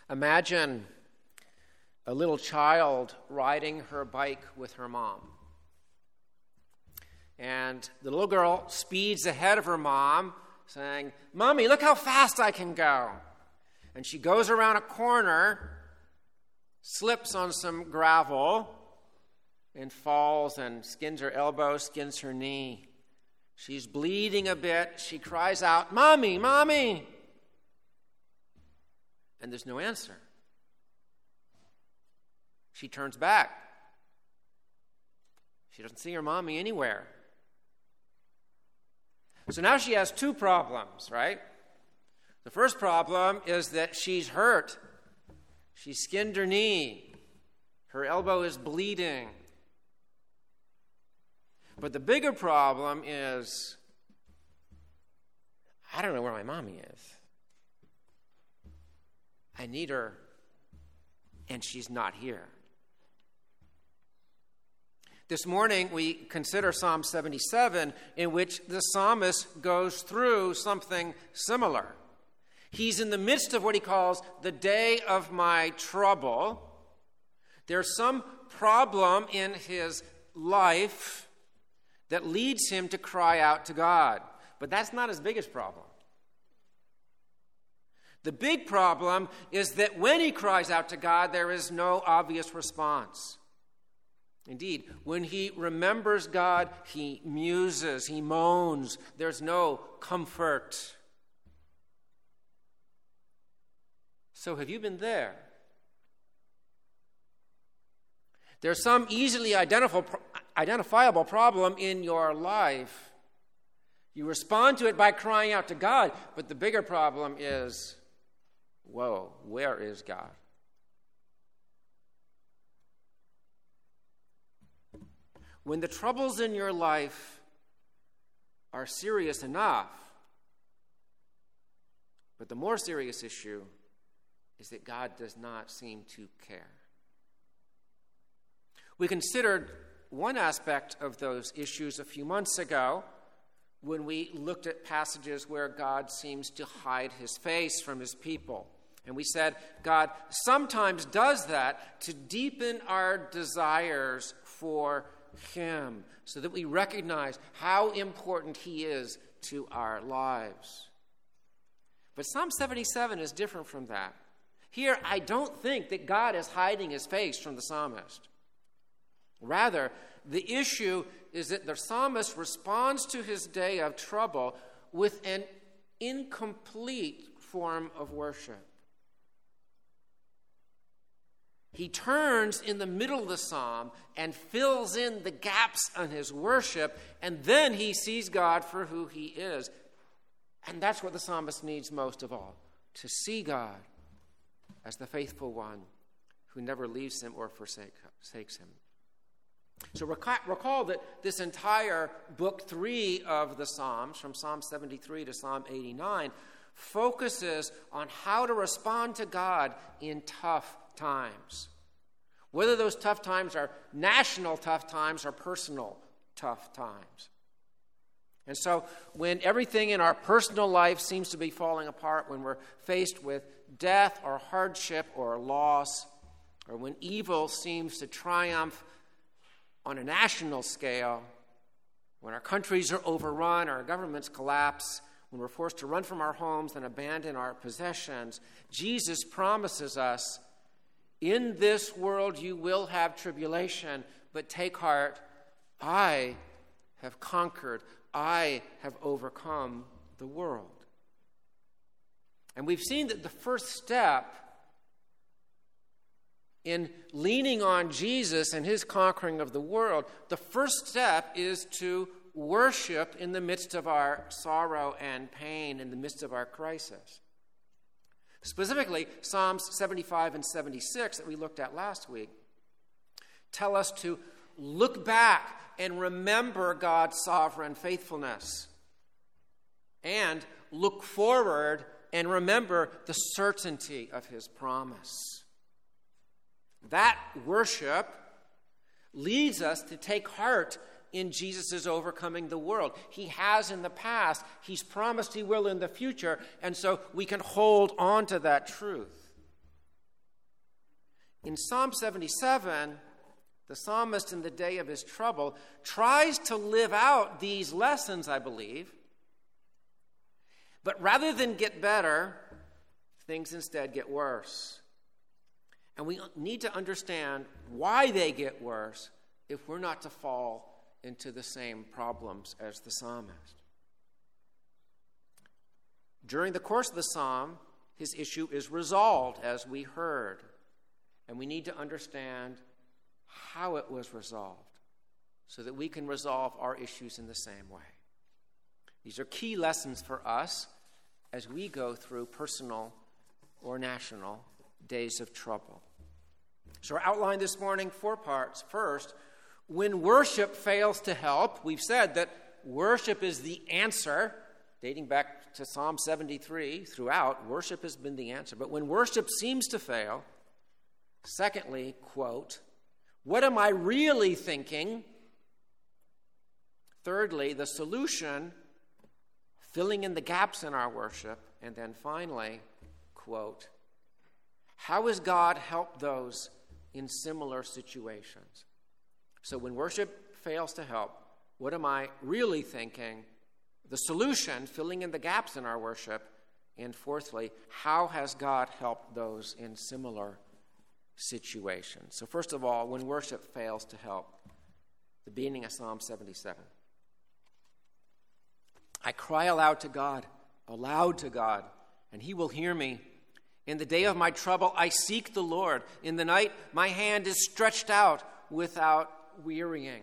Imagine a little child riding her bike with her mom. And the little girl speeds ahead of her mom, saying, "Mommy, look how fast I can go." And she goes around a corner, slips on some gravel, and falls and skins her elbow, skins her knee. She's bleeding a bit. She cries out, "Mommy, Mommy!" And there's no answer. She turns back. She doesn't see her mommy anywhere. So now she has two problems, right? The first problem is that she's hurt. She skinned her knee. Her elbow is bleeding. But the bigger problem is, I don't know where my mommy is. I need her, and she's not here. This morning, we consider Psalm 77, in which the psalmist goes through something similar. He's in the midst of what he calls the day of my trouble. There's some problem in his life that leads him to cry out to God. But that's not his biggest problem. The big problem is that when he cries out to God, there is no obvious response. Indeed, when he remembers God, he muses, he moans. There's no comfort. So have you been there? There's some easily identifiable problem in your life. You respond to it by crying out to God, but the bigger problem is, whoa, where is God? When the troubles in your life are serious enough, but the more serious issue is that God does not seem to care. We considered one aspect of those issues a few months ago when we looked at passages where God seems to hide his face from his people. And we said God sometimes does that to deepen our desires for him, so that we recognize how important he is to our lives. But Psalm 77 is different from that. Here, I don't think that God is hiding his face from the psalmist. Rather, the issue is that the psalmist responds to his day of trouble with an incomplete form of worship. He turns in the middle of the psalm and fills in the gaps on his worship, and then he sees God for who he is. And that's what the psalmist needs most of all, to see God as the faithful one who never leaves him or forsakes him. So recall that this entire book 3 of the Psalms, from Psalm 73 to Psalm 89, focuses on how to respond to God in tough times. Whether those tough times are national tough times or personal tough times. And so when everything in our personal life seems to be falling apart, when we're faced with death or hardship or loss, or when evil seems to triumph on a national scale, when our countries are overrun, our governments collapse, when we're forced to run from our homes and abandon our possessions, Jesus promises us, in this world you will have tribulation, but take heart, I have conquered, I have overcome the world. And we've seen that the first step in leaning on Jesus and his conquering of the world, the first step is to worship in the midst of our sorrow and pain, in the midst of our crisis. Specifically, Psalms 75 and 76 that we looked at last week tell us to look back and remember God's sovereign faithfulness, and look forward and remember the certainty of his promise. That worship leads us to take heart in Jesus' overcoming the world. He has in the past. He's promised he will in the future. And so we can hold on to that truth. In Psalm 77, the psalmist in the day of his trouble tries to live out these lessons, I believe. But rather than get better, things instead get worse. And we need to understand why they get worse if we're not to fall into the same problems as the psalmist. During the course of the psalm, his issue is resolved, as we heard. And we need to understand how it was resolved so that we can resolve our issues in the same way. These are key lessons for us as we go through personal or national days of trouble. So our outline this morning, 4 parts. First, when worship fails to help, we've said that worship is the answer. Dating back to Psalm 73 throughout, worship has been the answer. But when worship seems to fail, secondly, quote, what am I really thinking? Thirdly, the solution, filling in the gaps in our worship. And then finally, quote, how has God helped those in similar situations? So when worship fails to help, what am I really thinking? The solution, filling in the gaps in our worship. And fourthly, how has God helped those in similar situations? So first of all, when worship fails to help, the beginning of Psalm 77. I cry aloud to God, and he will hear me. In the day of my trouble, I seek the Lord. In the night, my hand is stretched out without wearying.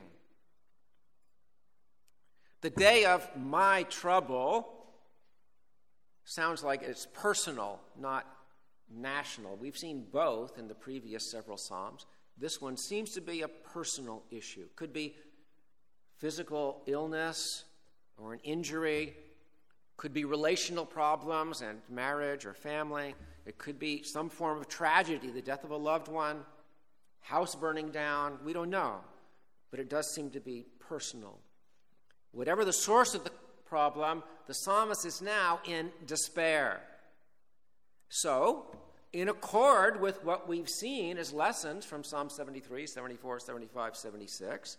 The day of my trouble sounds like it's personal, not national. We've seen both in the previous several Psalms. This one seems to be a personal issue. Could be physical illness or an injury. Could be relational problems and marriage or family. It could be some form of tragedy, the death of a loved one, house burning down. We don't know, but it does seem to be personal. Whatever the source of the problem, the psalmist is now in despair. So, in accord with what we've seen as lessons from Psalm 73, 74, 75, 76,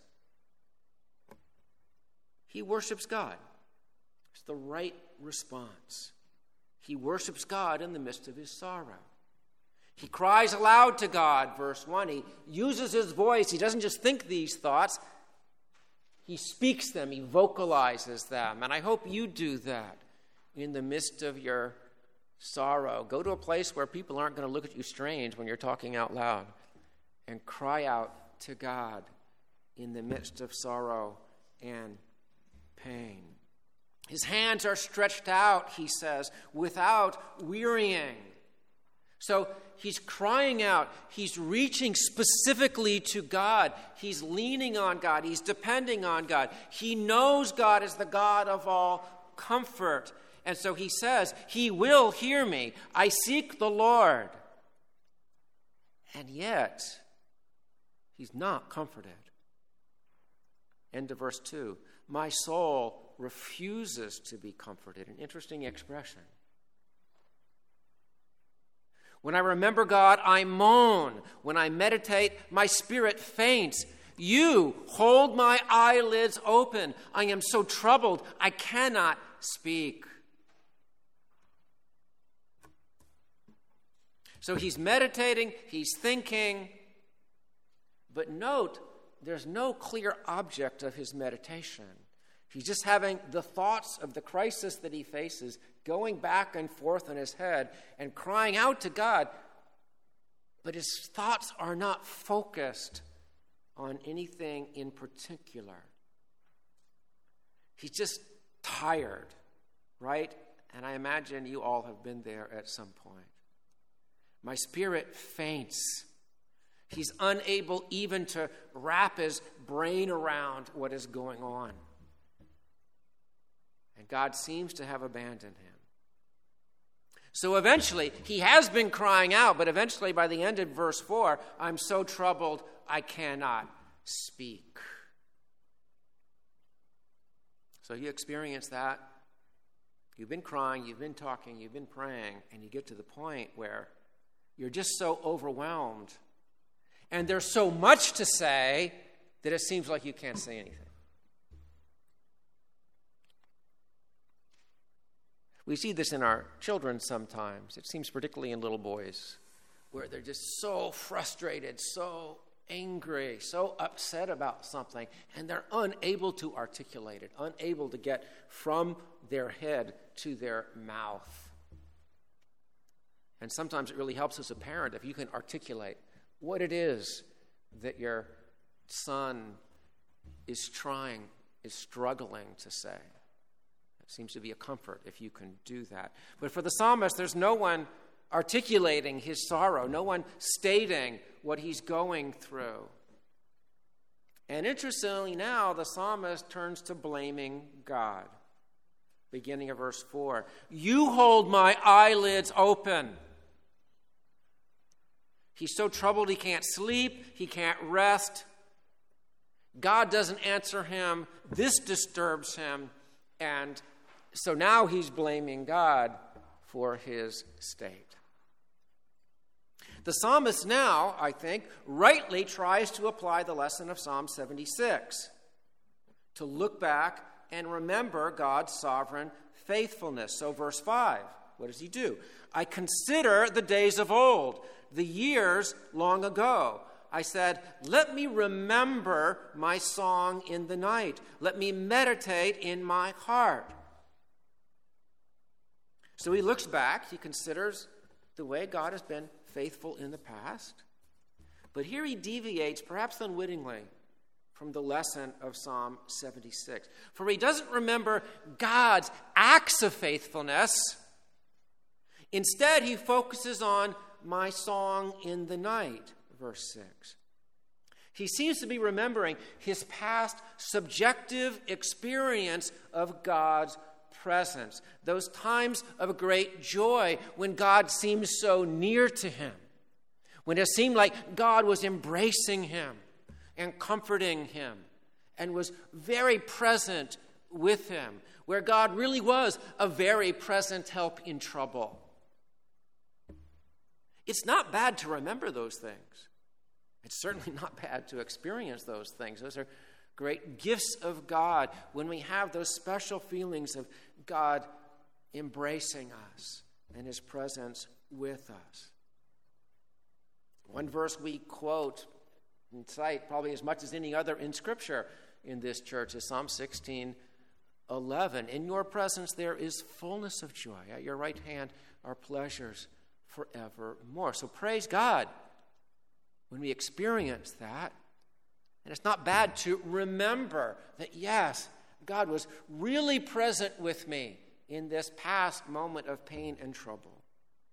he worships God. It's the right response. He worships God in the midst of his sorrow. He cries aloud to God, verse 1. He uses his voice. He doesn't just think these thoughts. He speaks them. He vocalizes them. And I hope you do that in the midst of your sorrow. Go to a place where people aren't going to look at you strange when you're talking out loud, and cry out to God in the midst of sorrow and pain. His hands are stretched out, he says, without wearying. So he's crying out. He's reaching specifically to God. He's leaning on God. He's depending on God. He knows God is the God of all comfort. And so he says, he will hear me. I seek the Lord. And yet, he's not comforted. End of verse 2. My soul refuses to be comforted. An interesting expression. When I remember God, I moan. When I meditate, my spirit faints. You hold my eyelids open. I am so troubled, I cannot speak. So he's meditating, he's thinking. But note, there's no clear object of his meditation. He's just having the thoughts of the crisis that he faces going back and forth in his head and crying out to God. But his thoughts are not focused on anything in particular. He's just tired, right? And I imagine you all have been there at some point. My spirit faints. He's unable even to wrap his brain around what is going on. And God seems to have abandoned him. So eventually, he has been crying out, but eventually by the end of verse 4, I'm so troubled I cannot speak. So you experience that. You've been crying, you've been talking, you've been praying, and you get to the point where you're just so overwhelmed And there's so much to say that it seems like you can't say anything. We see this in our children sometimes. It seems particularly in little boys, where they're just so frustrated, so angry, so upset about something, and they're unable to articulate it, unable to get from their head to their mouth. And sometimes it really helps as a parent if you can articulate what it is that your son is struggling to say. It seems to be a comfort if you can do that. But for the psalmist, there's no one articulating his sorrow, no one stating what he's going through. And interestingly now, the psalmist turns to blaming God. Beginning of verse 4, "You hold my eyelids open." He's so troubled he can't sleep, he can't rest. God doesn't answer him. This disturbs him. And so now he's blaming God for his state. The psalmist now, I think, rightly tries to apply the lesson of Psalm 76, to look back and remember God's sovereign faithfulness. So verse 5, what does he do? "I consider the days of old, the years long ago. I said, let me remember my song in the night. Let me meditate in my heart." So he looks back, he considers the way God has been faithful in the past. But here he deviates, perhaps unwittingly, from the lesson of Psalm 76. For he doesn't remember God's acts of faithfulness. Instead, he focuses on my song in the night, verse 6. He seems to be remembering his past subjective experience of God's presence, those times of great joy when God seemed so near to him, when it seemed like God was embracing him and comforting him and was very present with him, where God really was a very present help in trouble. It's not bad to remember those things. It's certainly not bad to experience those things. Those are great gifts of God when we have those special feelings of God embracing us and his presence with us. One verse we quote and cite probably as much as any other in Scripture in this church is Psalm 16:11. "In your presence there is fullness of joy. At your right hand are pleasures forevermore." So praise God when we experience that. And it's not bad to remember that, yes, God was really present with me in this past moment of pain and trouble.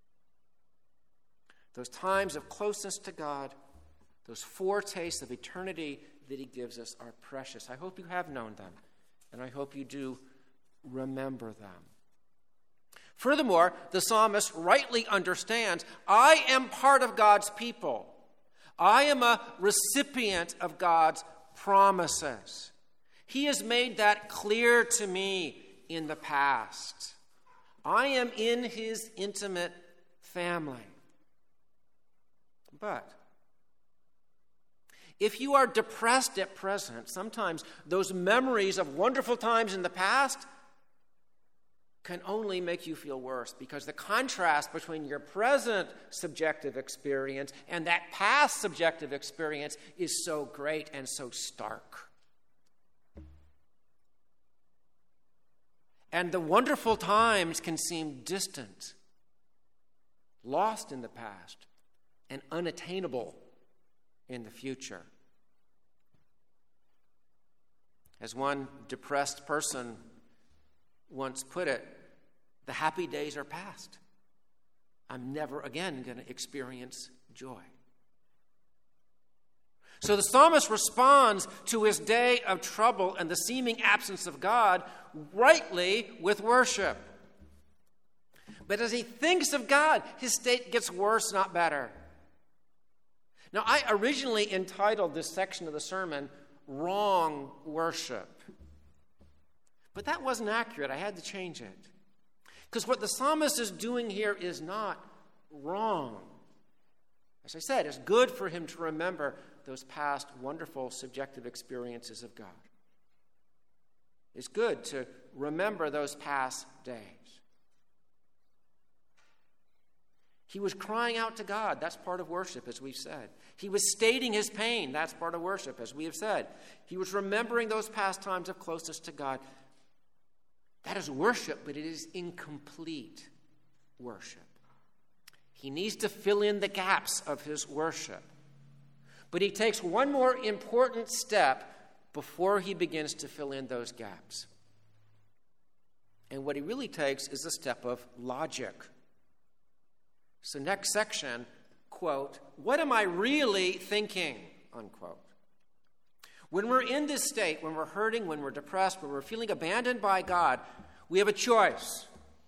Those times of closeness to God, those foretastes of eternity that he gives us are precious. I hope you have known them, and I hope you do remember them. Furthermore, the psalmist rightly understands, I am part of God's people. I am a recipient of God's promises. He has made that clear to me in the past. I am in his intimate family. But if you are depressed at present, sometimes those memories of wonderful times in the past can only make you feel worse, because the contrast between your present subjective experience and that past subjective experience is so great and so stark. And the wonderful times can seem distant, lost in the past, and unattainable in the future. As one depressed person once put it, the happy days are past. I'm never again going to experience joy. So the psalmist responds to his day of trouble and the seeming absence of God rightly with worship. But as he thinks of God, his state gets worse, not better. Now, I originally entitled this section of the sermon, Wrong Worship. But that wasn't accurate. I had to change it. Because what the psalmist is doing here is not wrong. As I said, it's good for him to remember those past wonderful subjective experiences of God. It's good to remember those past days. He was crying out to God. That's part of worship, as we've said. He was stating his pain. That's part of worship, as we have said. He was remembering those past times of closeness to God. That is worship, but it is incomplete worship. He needs to fill in the gaps of his worship. But he takes one more important step before he begins to fill in those gaps. And what he really takes is a step of logic. So next section, quote, "What am I really thinking?" unquote. When we're in this state, when we're hurting, when we're depressed, when we're feeling abandoned by God, we have a choice.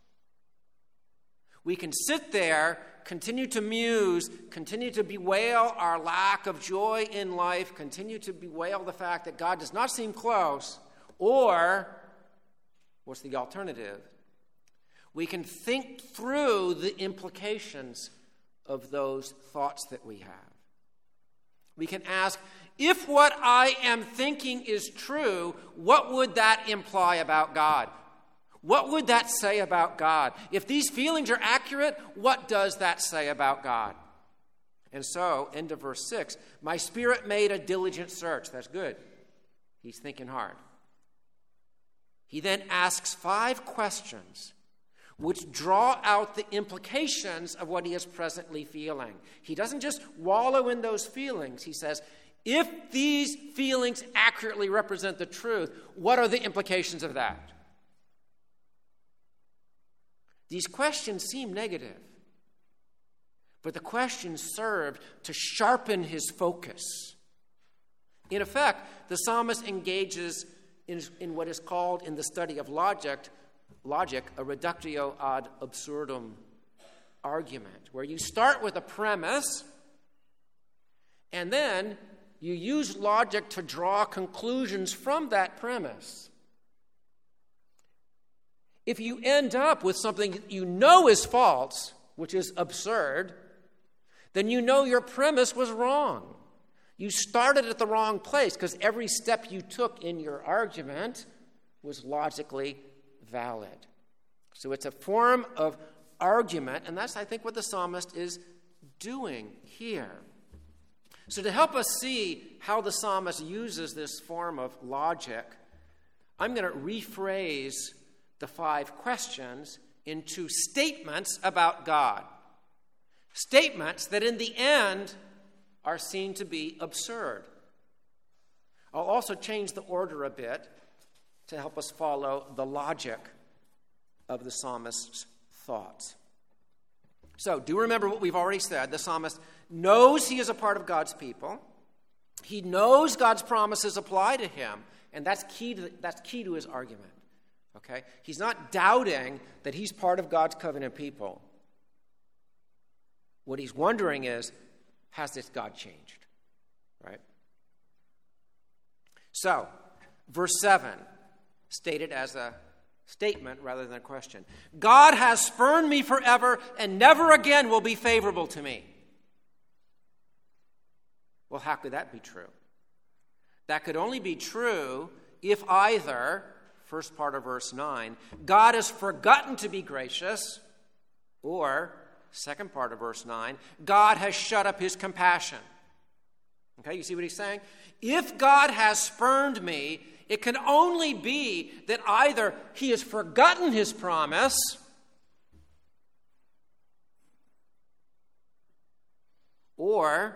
We can sit there, continue to muse, continue to bewail our lack of joy in life, continue to bewail the fact that God does not seem close, or, what's the alternative? We can think through the implications of those thoughts that we have. We can ask, if what I am thinking is true, what would that imply about God? What would that say about God? If these feelings are accurate, what does that say about God? And so, end of verse 6, my spirit made a diligent search. That's good. He's thinking hard. He then asks 5 questions which draw out the implications of what he is presently feeling. He doesn't just wallow in those feelings. He says, if these feelings accurately represent the truth, what are the implications of that? These questions seem negative, but the questions serve to sharpen his focus. In effect, the psalmist engages in what is called in the study of logic, a reductio ad absurdum argument, where you start with a premise and then you use logic to draw conclusions from that premise. If you end up with something you know is false, which is absurd, then you know your premise was wrong. You started at the wrong place because every step you took in your argument was logically valid. So it's a form of argument, and that's, I think, what the psalmist is doing here. So to help us see how the psalmist uses this form of logic, I'm going to rephrase the 5 questions into statements about God. Statements that in the end are seen to be absurd. I'll also change the order a bit to help us follow the logic of the psalmist's thoughts. So, do remember what we've already said. The psalmist knows he is a part of God's people. He knows God's promises apply to him, and that's key to his argument. Okay? He's not doubting that he's part of God's covenant people. What he's wondering is, has this God changed? Right? So, verse 7, stated as a statement rather than a question. God has spurned me forever and never again will be favorable to me. Well, how could that be true? That could only be true if either, first part of verse 9, God has forgotten to be gracious, or, second part of verse 9, God has shut up his compassion. Okay, you see what he's saying? If God has spurned me, it can only be that either he has forgotten his promise, or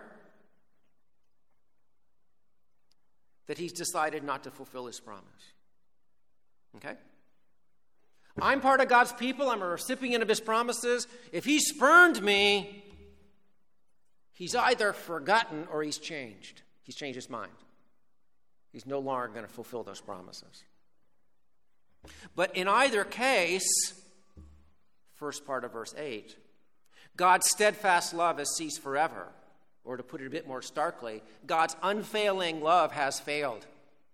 that he's decided not to fulfill his promise. Okay? I'm part of God's people. I'm a recipient of his promises. If he spurned me, he's either forgotten or he's changed. He's changed his mind. He's no longer going to fulfill those promises. But in either case, first part of verse 8, God's steadfast love has ceased forever. Or to put it a bit more starkly, God's unfailing love has failed.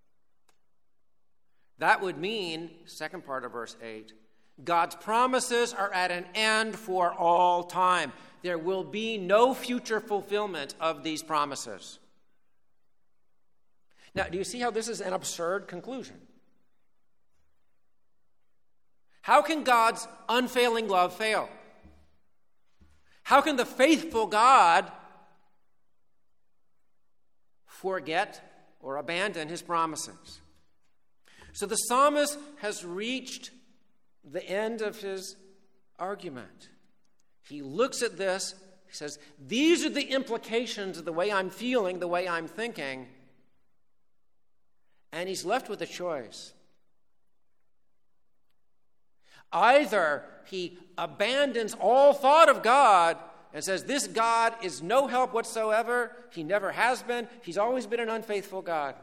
That would mean, second part of verse 8, God's promises are at an end for all time. there will be no future fulfillment of these promises. Now, do you see how this is an absurd conclusion? How can God's unfailing love fail? How can the faithful God forget or abandon his promises? So the psalmist has reached the end of his argument. He looks at this, he says, these are the implications of the way I'm feeling, the way I'm thinking, and he's left with a choice. Either he abandons all thought of God and says, this God is no help whatsoever, he never has been, he's always been an unfaithful God.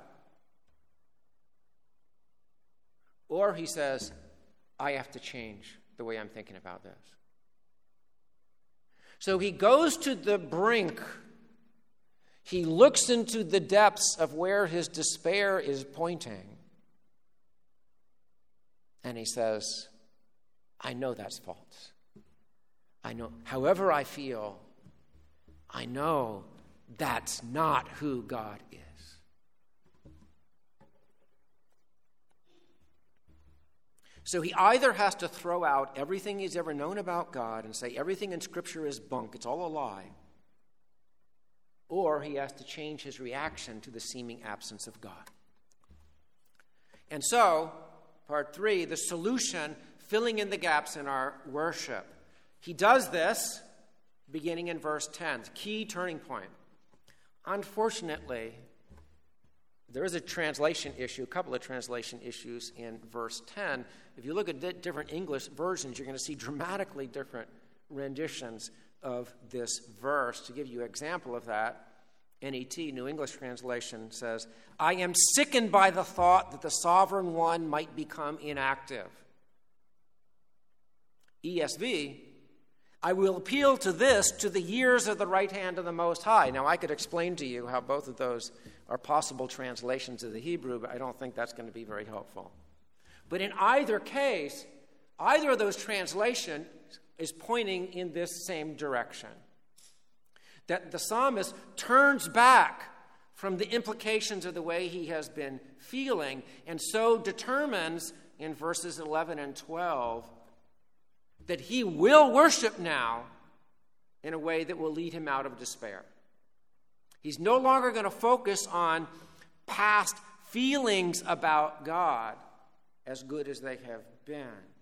Or he says, I have to change the way I'm thinking about this. So he goes to the brink. He looks into the depths of where his despair is pointing. And he says, I know that's false. I know, however I feel, I know that's not who God is. So he either has to throw out everything he's ever known about God and say everything in Scripture is bunk, it's all a lie, or he has to change his reaction to the seeming absence of God. And so, part 3, the solution, filling in the gaps in our worship. He does this beginning in verse 10, key turning point. Unfortunately, there is a translation issue, a couple of translation issues in verse 10. If you look at different English versions, you're going to see dramatically different renditions of this verse. To give you an example of that, NET, New English Translation, says, I am sickened by the thought that the sovereign one might become inactive. ESV, I will appeal to the years of the right hand of the Most High. Now, I could explain to you how both of those are possible translations of the Hebrew, but I don't think that's going to be very helpful. But in either case, either of those translations is pointing in this same direction. That the psalmist turns back from the implications of the way he has been feeling, and so determines in verses 11 and 12 that he will worship now in a way that will lead him out of despair. He's no longer going to focus on past feelings about God, as good as they have been.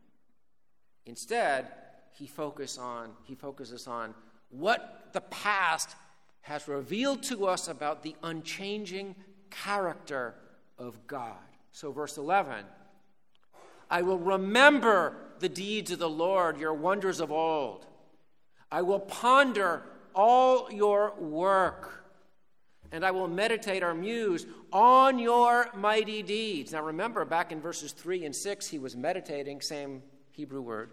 Instead, he focuses on what the past has revealed to us about the unchanging character of God. So verse 11, I will remember the deeds of the Lord, your wonders of old. I will ponder all your work, and I will meditate or muse on your mighty deeds. Now remember, back in verses 3 and 6, he was meditating, same Hebrew word.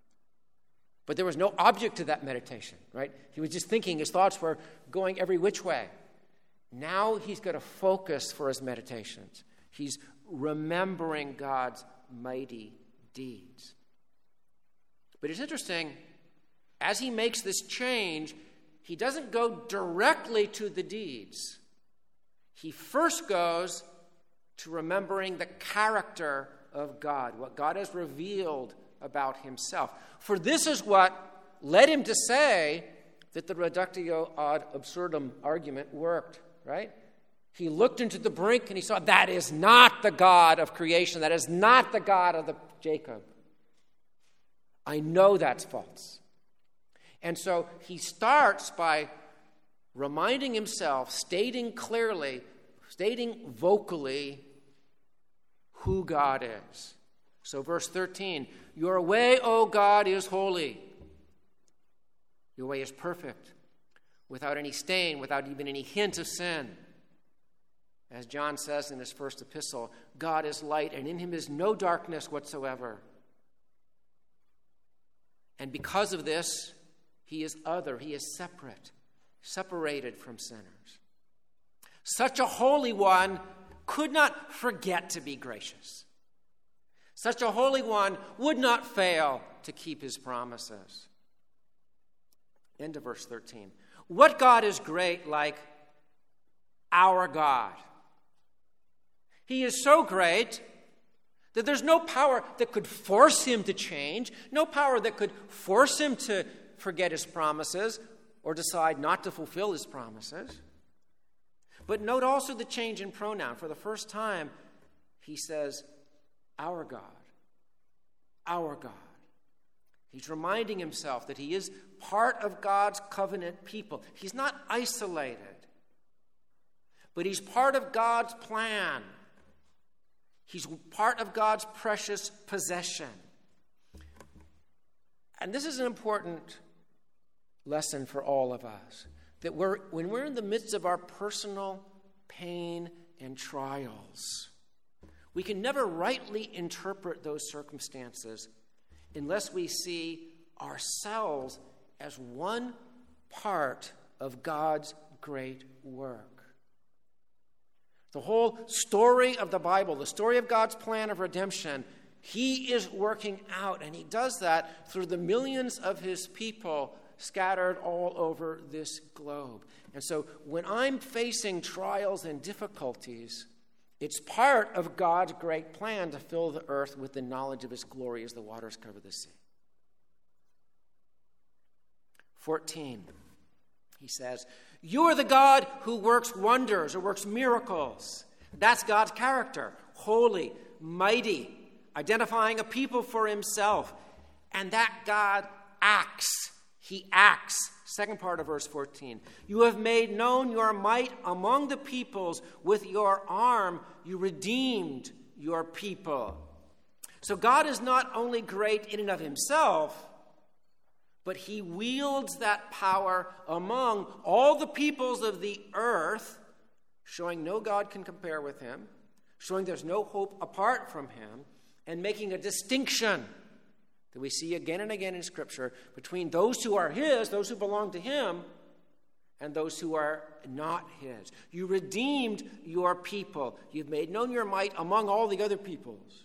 But there was no object to that meditation, right? He was just thinking, his thoughts were going every which way. Now he's got to focus for his meditations. He's remembering God's mighty deeds. But it's interesting, as he makes this change, he doesn't go directly to the deeds. He first goes to remembering the character of God, what God has revealed about himself. For this is what led him to say that the reductio ad absurdum argument worked, right? He looked into the brink and he saw that is not the God of creation. That is not the God of Jacob. I know that's false. And so he starts by reminding himself, stating clearly, stating vocally who God is. So verse 13, your way, O God, is holy. Your way is perfect, without any stain, without even any hint of sin. As John says in his first epistle, God is light, and in him is no darkness whatsoever. And because of this, he is other, he is separate, separated from sinners. Such a holy one could not forget to be gracious. Such a holy one would not fail to keep his promises. End of verse 13. What God is great like our God? He is so great that there's no power that could force him to change, no power that could force him to forget his promises or decide not to fulfill his promises. But note also the change in pronoun. For the first time, he says, our God. Our God. He's reminding himself that he is part of God's covenant people. He's not isolated, but he's part of God's plan. He's part of God's precious possession. And this is an important lesson for all of us, that when we're in the midst of our personal pain and trials, we can never rightly interpret those circumstances unless we see ourselves as one part of God's great work. The whole story of the Bible, the story of God's plan of redemption, he is working out, and he does that through the millions of his people scattered all over this globe. And so when I'm facing trials and difficulties, it's part of God's great plan to fill the earth with the knowledge of his glory as the waters cover the sea. 14, he says, you are the God who works wonders or works miracles. That's God's character, holy, mighty, identifying a people for himself. And that God acts. He acts. Second part of verse 14. You have made known your might among the peoples. With your arm you redeemed your people. So God is not only great in and of himself, but he wields that power among all the peoples of the earth, showing no God can compare with him, showing there's no hope apart from him, and making a distinction that we see again and again in Scripture between those who are his, those who belong to him, and those who are not his. You redeemed your people. You've made known your might among all the other peoples.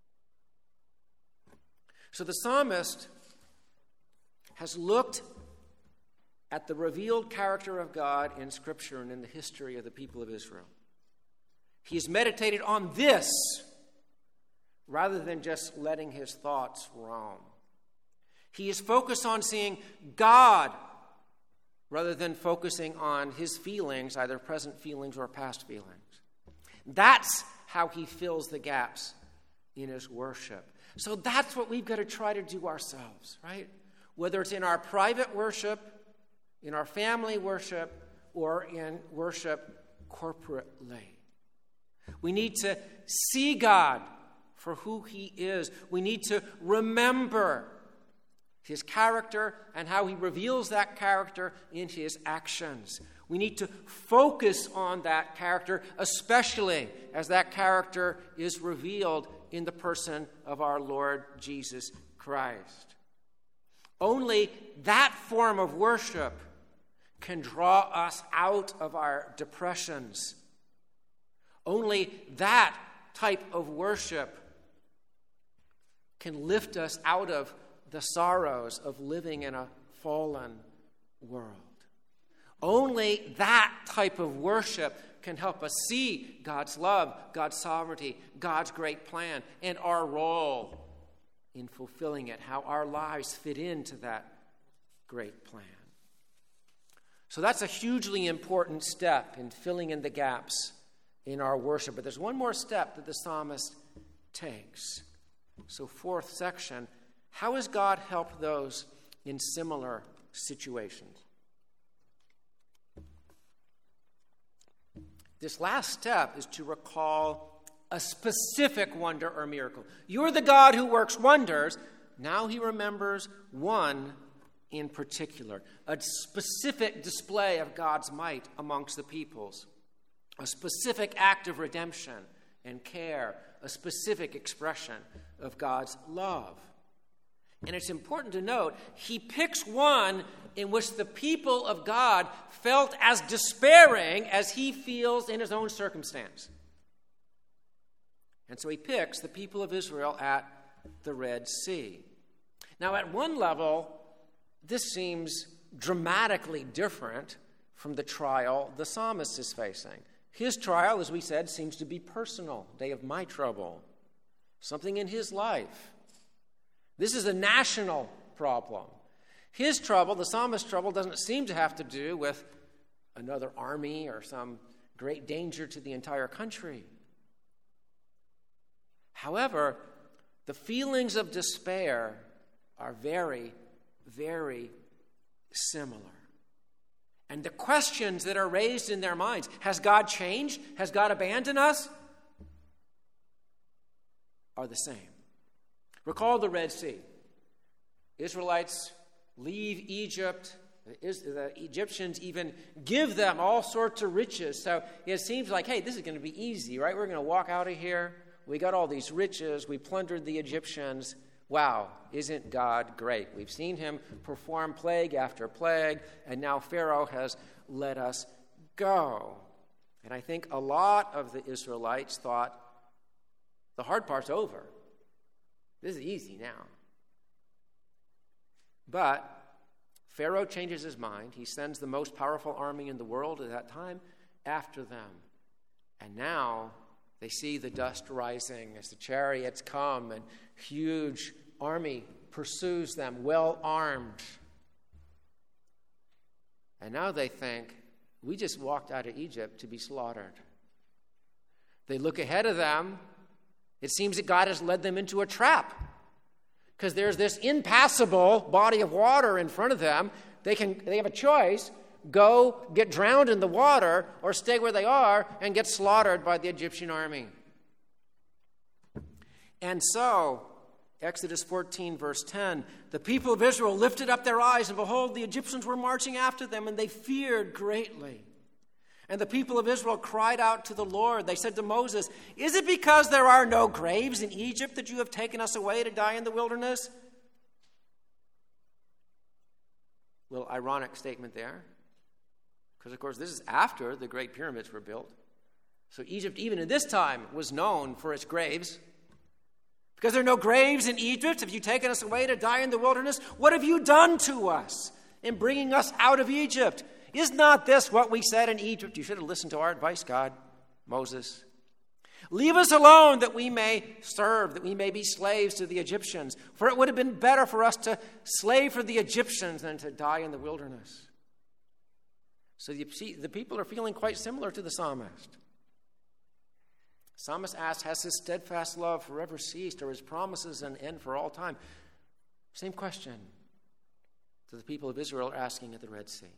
So the psalmist has looked at the revealed character of God in Scripture and in the history of the people of Israel. He has meditated on this rather than just letting his thoughts roam. He is focused on seeing God rather than focusing on his feelings, either present feelings or past feelings. That's how he fills the gaps in his worship. So that's what we've got to try to do ourselves, right? Whether it's in our private worship, in our family worship, or in worship corporately. We need to see God for who he is. We need to remember his character and how he reveals that character in his actions. We need to focus on that character, especially as that character is revealed in the person of our Lord Jesus Christ. Only that form of worship can draw us out of our depressions. Only that type of worship can lift us out of the sorrows of living in a fallen world. Only that type of worship can help us see God's love, God's sovereignty, God's great plan, and our role in fulfilling it, how our lives fit into that great plan. So that's a hugely important step in filling in the gaps in our worship. But there's one more step that the psalmist takes. So fourth section, how has God helped those in similar situations? This last step is to recall a specific wonder or miracle. You're the God who works wonders. Now he remembers one in particular, a specific display of God's might amongst the peoples, a specific act of redemption and care, a specific expression of God's love. And it's important to note, he picks one in which the people of God felt as despairing as he feels in his own circumstance. And so he picks the people of Israel at the Red Sea. Now, at one level, this seems dramatically different from the trial the psalmist is facing. His trial, as we said, seems to be personal, day of my trouble, something in his life. This is a national problem. His trouble, the psalmist's trouble, doesn't seem to have to do with another army or some great danger to the entire country. However, the feelings of despair are very, very similar. And the questions that are raised in their minds, has God changed? Has God abandoned us? Are the same. Recall the Red Sea. Israelites leave Egypt. The Egyptians even give them all sorts of riches. So it seems like, hey, this is going to be easy, right? We're going to walk out of here. We got all these riches. We plundered the Egyptians. Wow, isn't God great? We've seen him perform plague after plague, and now Pharaoh has let us go. And I think a lot of the Israelites thought, the hard part's over. This is easy now. But Pharaoh changes his mind. He sends the most powerful army in the world at that time after them. And now they see the dust rising as the chariots come and huge army pursues them, well armed. And now they think, we just walked out of Egypt to be slaughtered. They look ahead of them. It seems that God has led them into a trap because there's this impassable body of water in front of them. They have a choice: go get drowned in the water or stay where they are and get slaughtered by the Egyptian army. And so, Exodus 14, verse 10, the people of Israel lifted up their eyes, and behold, the Egyptians were marching after them, and they feared greatly. And the people of Israel cried out to the Lord. They said to Moses, "Is it because there are no graves in Egypt that you have taken us away to die in the wilderness?" Little ironic statement there. Because, of course, this is after the great pyramids were built. So Egypt, even at this time, was known for its graves. Because there are no graves in Egypt, have you taken us away to die in the wilderness? What have you done to us in bringing us out of Egypt? Is not this what we said in Egypt? You should have listened to our advice, God, Moses. Leave us alone that we may serve, that we may be slaves to the Egyptians. For it would have been better for us to slave for the Egyptians than to die in the wilderness. So you see, the people are feeling quite similar to the psalmist. The psalmist asks, has his steadfast love forever ceased, or his promises an end for all time? Same question that the people of Israel are asking at the Red Sea.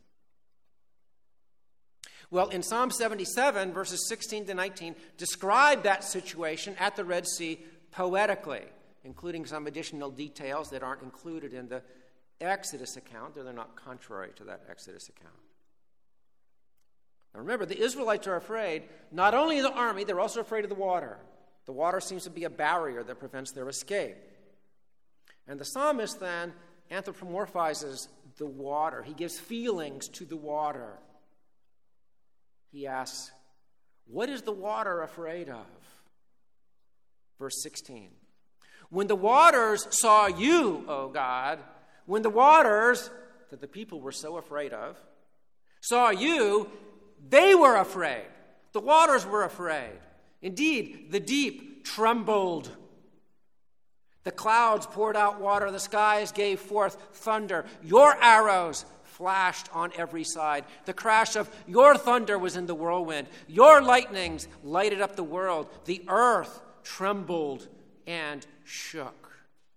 Well, in Psalm 77, verses 16 to 19, describe that situation at the Red Sea poetically, including some additional details that aren't included in the Exodus account, or they're not contrary to that Exodus account. Now remember, the Israelites are afraid not only of the army, they're also afraid of the water. The water seems to be a barrier that prevents their escape. And the psalmist then anthropomorphizes the water. He gives feelings to the water. He asks, what is the water afraid of? Verse 16. When the waters saw you, O God, when the waters that the people were so afraid of saw you, they were afraid. The waters were afraid. Indeed, the deep trembled. The clouds poured out water. The skies gave forth thunder. Your arrows flashed on every side. The crash of your thunder was in the whirlwind. Your lightnings lighted up the world. The earth trembled and shook.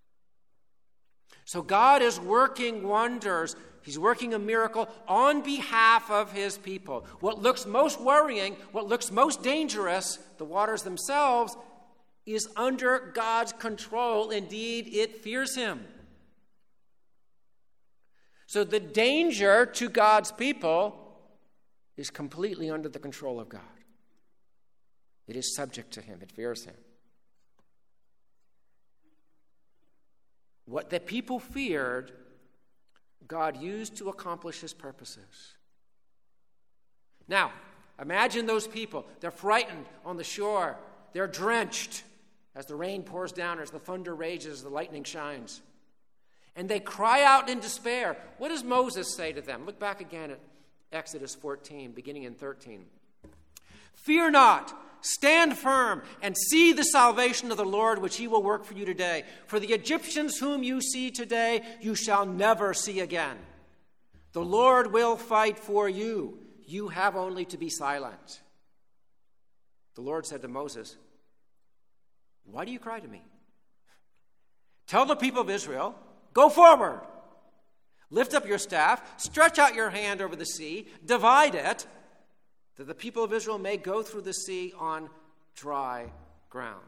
So God is working wonders. He's working a miracle on behalf of his people. What looks most worrying, what looks most dangerous, the waters themselves, is under God's control. Indeed, it fears him. So the danger to God's people is completely under the control of God. It is subject to him. It fears him. What the people feared, God used to accomplish his purposes. Now, imagine those people. They're frightened on the shore. They're drenched as the rain pours down, as the thunder rages, as the lightning shines. And they cry out in despair. What does Moses say to them? Look back again at Exodus 14, beginning in 13. Fear not, stand firm, and see the salvation of the Lord, which he will work for you today. For the Egyptians whom you see today, you shall never see again. The Lord will fight for you. You have only to be silent. The Lord said to Moses, why do you cry to me? Tell the people of Israel, go forward. Lift up your staff, stretch out your hand over the sea, divide it, that the people of Israel may go through the sea on dry ground.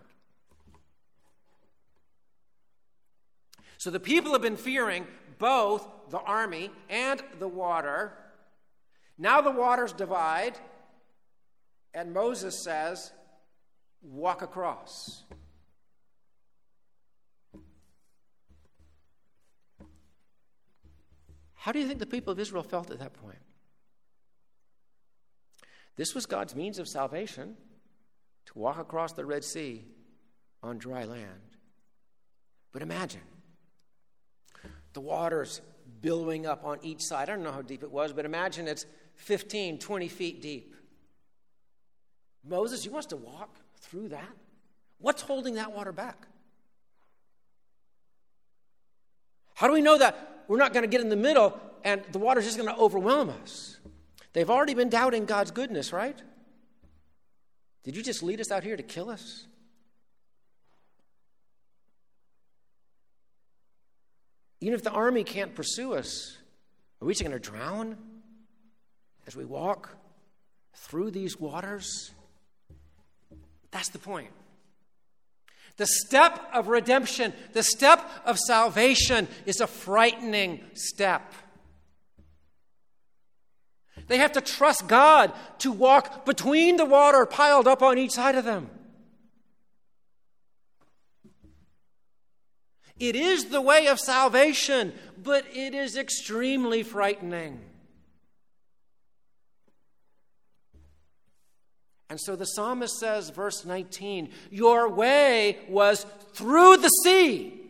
So the people have been fearing both the army and the water. Now the waters divide, and Moses says, walk across. How do you think the people of Israel felt at that point? This was God's means of salvation, to walk across the Red Sea on dry land. But imagine the waters billowing up on each side. I don't know how deep it was, but imagine it's 15, 20 feet deep. Moses, you want us to walk through that? What's holding that water back? How do we know that we're not going to get in the middle and the water's just going to overwhelm us? They've already been doubting God's goodness, right? Did you just lead us out here to kill us? Even if the army can't pursue us, are we just going to drown as we walk through these waters? That's the point. The step of redemption, the step of salvation is a frightening step. They have to trust God to walk between the water piled up on each side of them. It is the way of salvation, but it is extremely frightening. And so the psalmist says, verse 19, your way was through the sea,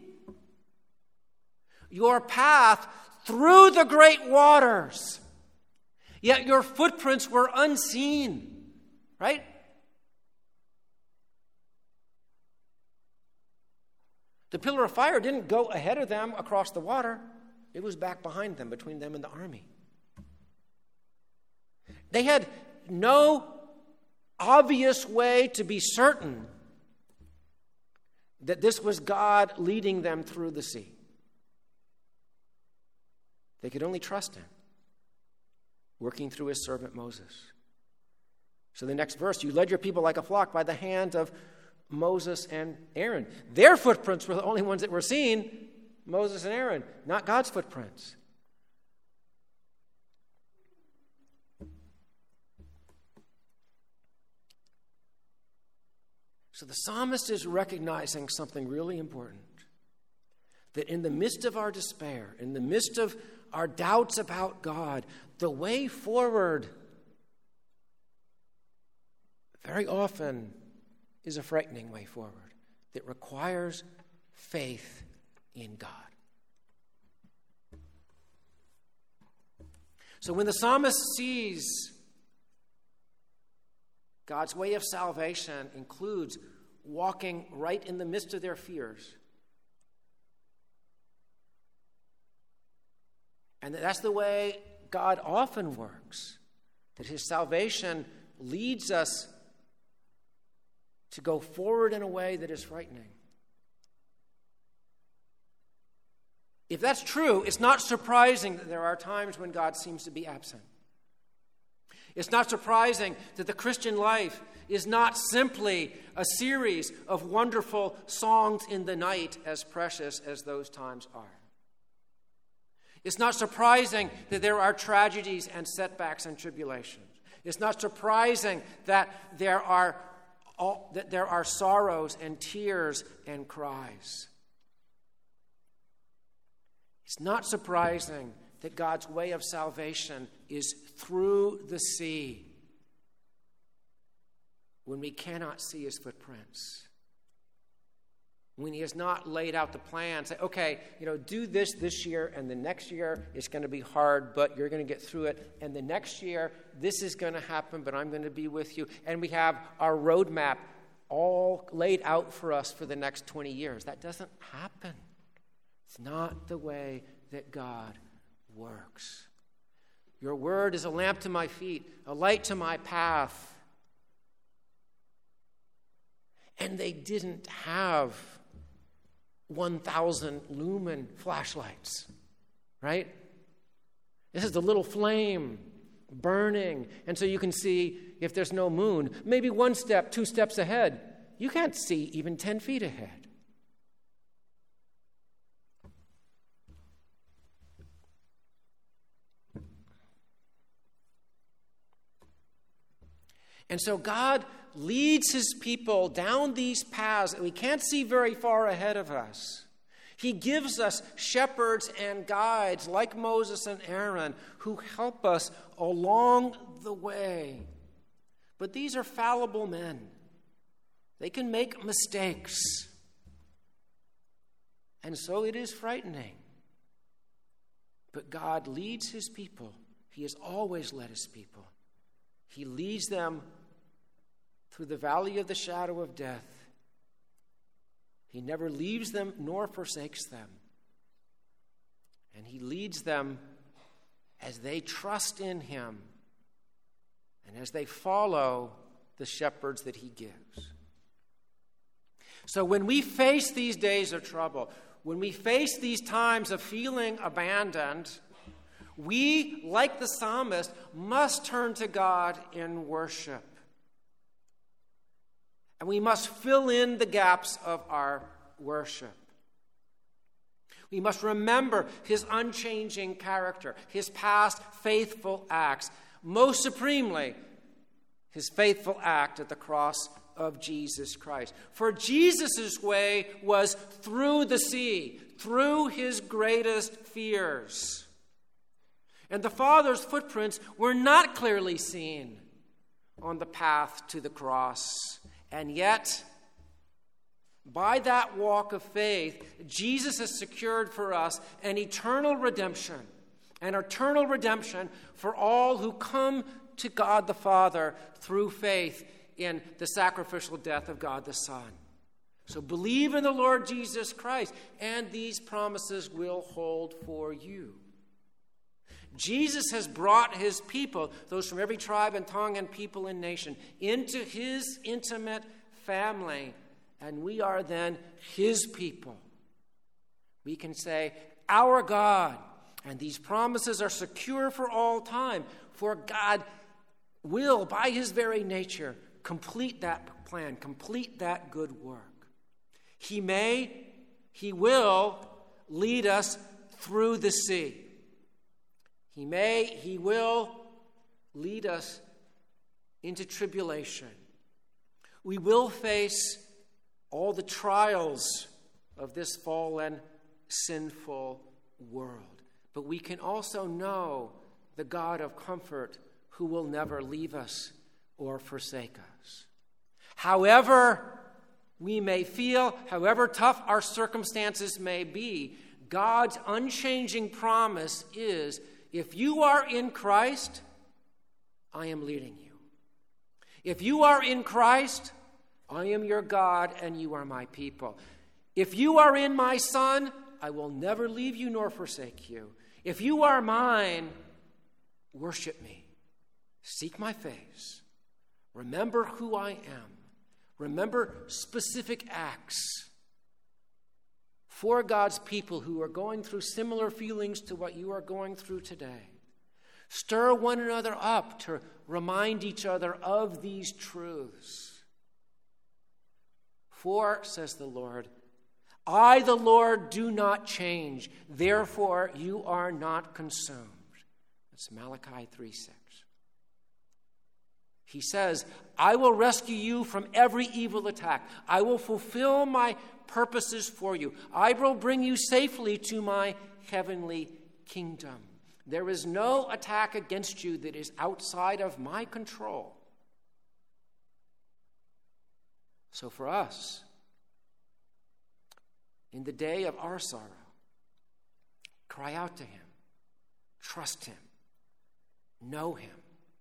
your path through the great waters, yet your footprints were unseen, right? The pillar of fire didn't go ahead of them across the water. It was back behind them, between them and the army. They had no obvious way to be certain that this was God leading them through the sea. They could only trust him, working through his servant Moses. So the next verse, you led your people like a flock by the hand of Moses and Aaron. Their footprints were the only ones that were seen, Moses and Aaron, not God's footprints. So the psalmist is recognizing something really important. That in the midst of our despair, in the midst of our doubts about God, the way forward very often is a frightening way forward that requires faith in God. So when the psalmist sees God's way of salvation includes walking right in the midst of their fears, and that's the way God often works, that his salvation leads us to go forward in a way that is frightening. If that's true, it's not surprising that there are times when God seems to be absent. It's not surprising that the Christian life is not simply a series of wonderful songs in the night, as precious as those times are. It's not surprising that there are tragedies and setbacks and tribulations. It's not surprising that there are sorrows and tears and cries. It's not surprising that God's way of salvation is through the sea when we cannot see his footprints, when he has not laid out the plan, say, okay, do this year, and the next year it's going to be hard, but you're going to get through it. And the next year, this is going to happen, but I'm going to be with you. And we have our roadmap all laid out for us for the next 20 years. That doesn't happen. It's not the way that God works. Your word is a lamp to my feet, a light to my path. And they didn't have 1,000 lumen flashlights, right? This is the little flame burning. And so you can see if there's no moon, maybe 1 step, 2 steps ahead. You can't see even 10 feet ahead. And so God leads his people down these paths that we can't see very far ahead of us. He gives us shepherds and guides like Moses and Aaron who help us along the way. But these are fallible men. They can make mistakes. And so it is frightening. But God leads his people. He has always led his people. He leads them through the valley of the shadow of death. He never leaves them nor forsakes them. And he leads them as they trust in him and as they follow the shepherds that he gives. So when we face these days of trouble, when we face these times of feeling abandoned, we, like the psalmist, must turn to God in worship. And we must fill in the gaps of our worship. We must remember his unchanging character, his past faithful acts, most supremely, his faithful act at the cross of Jesus Christ. For Jesus' way was through the sea, through his greatest fears. And the Father's footprints were not clearly seen on the path to the cross. And yet, by that walk of faith, Jesus has secured for us an eternal redemption for all who come to God the Father through faith in the sacrificial death of God the Son. So believe in the Lord Jesus Christ, and these promises will hold for you. Jesus has brought his people, those from every tribe and tongue and people and nation, into his intimate family, and we are then his people. We can say, our God, and these promises are secure for all time, for God will, by his very nature, complete that plan, complete that good work. He will lead us through the sea. He will lead us into tribulation. We will face all the trials of this fallen, sinful world. But we can also know the God of comfort who will never leave us or forsake us. However we may feel, however tough our circumstances may be, God's unchanging promise is, if you are in Christ, I am leading you. If you are in Christ, I am your God and you are my people. If you are in my Son, I will never leave you nor forsake you. If you are mine, worship me. Seek my face. Remember who I am. Remember specific acts for God's people who are going through similar feelings to what you are going through today. Stir one another up to remind each other of these truths. For, says the Lord, I, the Lord, do not change. Therefore, you are not consumed. That's Malachi 3:6. He says, I will rescue you from every evil attack. I will fulfill my purposes for you. I will bring you safely to my heavenly kingdom. There is no attack against you that is outside of my control. So for us, in the day of our sorrow, cry out to him, trust him, know him.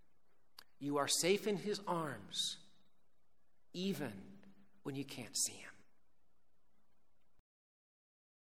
You are safe in his arms, even when you can't see him.